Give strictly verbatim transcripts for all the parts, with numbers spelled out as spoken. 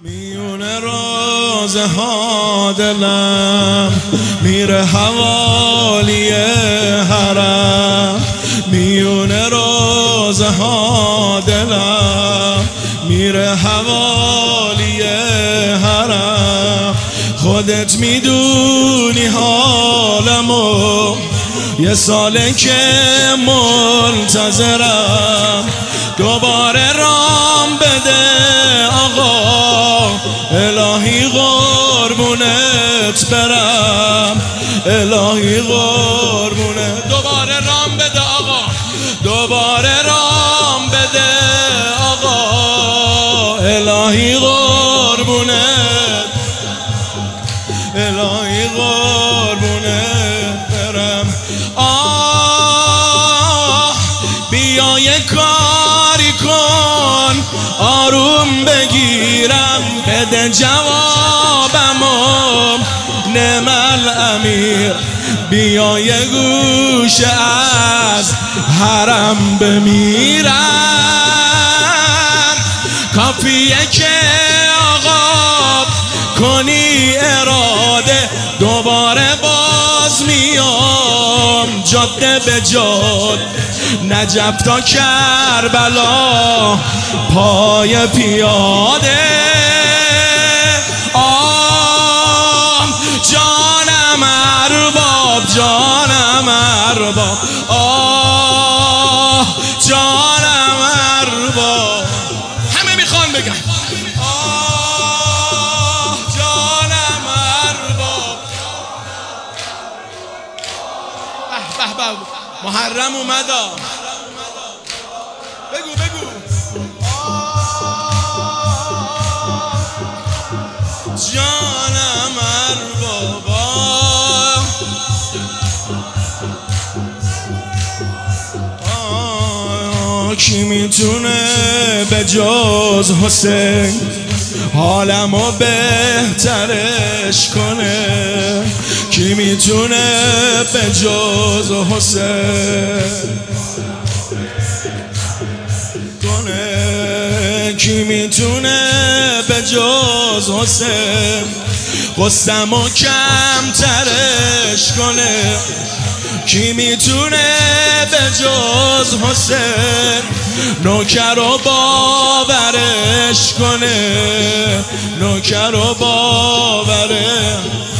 میونه رازه ها دلم میره حوالی حرم، میونه رازه ها دلم میره حوالی حرم. خودت میدونی حالمو، یه ساله که منتظرم دوباره رام بده آقا، الهی قربونت برم، الهی قربونت. دوباره رام بده آقا، دوباره رام بده آقا، الهی قربونت، الهی قربونت برم. آه بیا یه کاری کن آروم بگیرم، بده جوابمو نعم الامیر. بیا یه گوشه از حرم بمیرم، کافیه که آقا کنی اراده، دوباره باز میام جاده به جاده، نجف تا کربلا پای پیاده. آه جانم ارباب، جانم ارباب، آه جانم ارباب. همه میخوان بگن آه جانم ارباب. به به به محرم اومدا، بگو بگو جانم اربابا. کی میتونه به جز حسین حالمو بهترش کنه؟ کی میتونه به جز حسین کنه؟ کی میتونه به جز حسین غصه‌مو کمترش کنه؟ کی میتونه به جز حسین نوکر و باورش کنه؟ نوکر و باوره.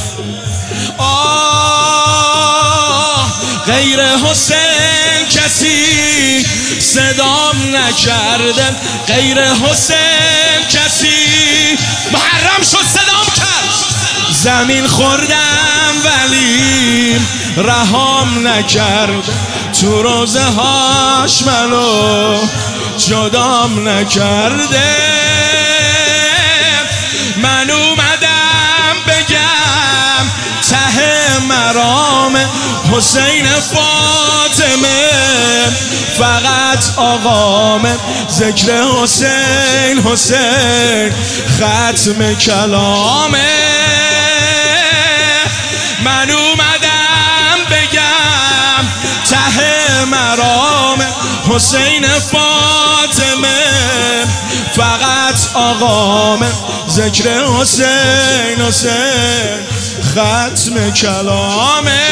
آه غیر حسین کسی صدام نکرده، غیر حسین کسی محرم شد صدام کرد. زمین خوردم ولی رهام نکرد، تو روزه هاش منو جدام نکرده. من اومدم بگم ته مرام حسین فاطمه، فقط آقامه ذکر حسین حسین ختم کلامه. من اومدم بگم ته مرام حسین فاطمه، فقط آقامه ذکر حسین حسین ختم کلامه.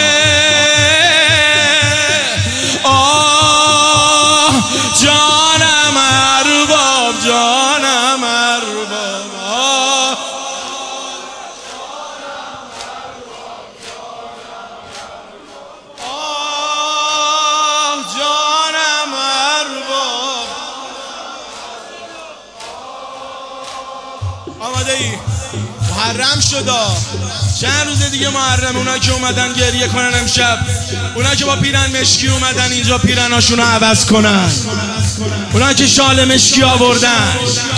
آه جانم ارباب، جانم ارباب، آه آه جانم ارباب. آماده ای؟ محرم شدا، چند روز دیگه محرم. اونا که اومدن گریه کنن امشب، اونا که با پیرن مشکی اومدن اینجا پیرناشون رو عوض کنن، اونا که شال مشکی آوردن.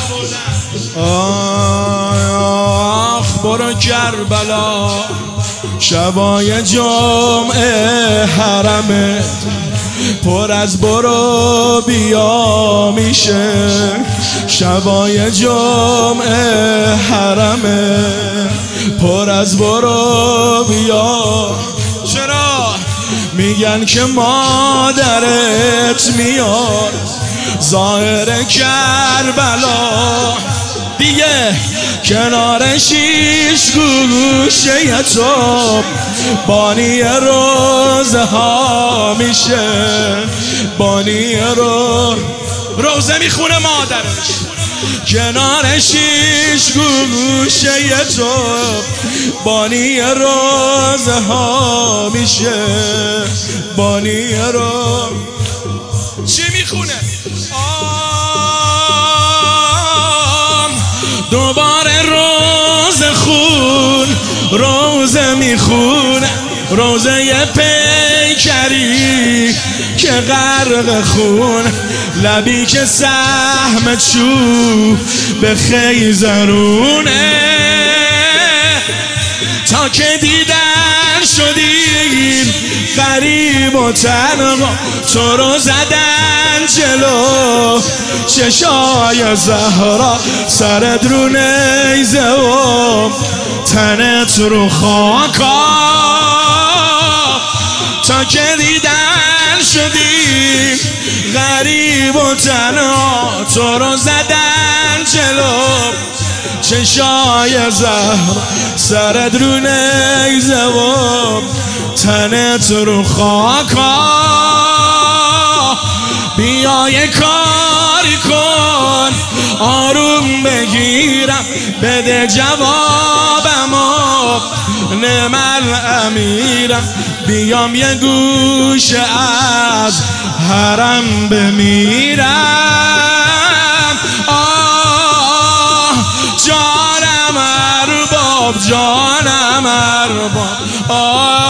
آخ برو کربلا، شبای جمعه حرمت پر از برو بیا میشه، شبای جمعه حرمه پر از برو بیا. چرا؟ میگن که مادرت میاد ظاهر کربلا، دیگه کنار شیش گوشه تو بانی روزه ها میشه، بانی رو روزه میخونه مادرش، کنار شیش گوشه تو بانی روزه ها میشه، بانی رو چی میخونه؟ دوباره روز خون روزه میخونه، روزه پیکری که غرق خون، لبی که سهم چوب به خیزرونه، تا که دیدن شدیم غریب و تنها، تو رو زدن جلو چشای زهرا، سرت رو نیزه و تنت رو خاکا، تا که دیدن شدیم غریب و تنها، تو رو زدن جلو چشای زهرا، سرت رو نیزه و تنت رو خاکا، بیا یه کاری کن آروم بگیرم، بده جوابمو نمل امیرم، بیام یه گوشه از حرم بمیرم. آه جانم ارباب، جانم ارباب، آه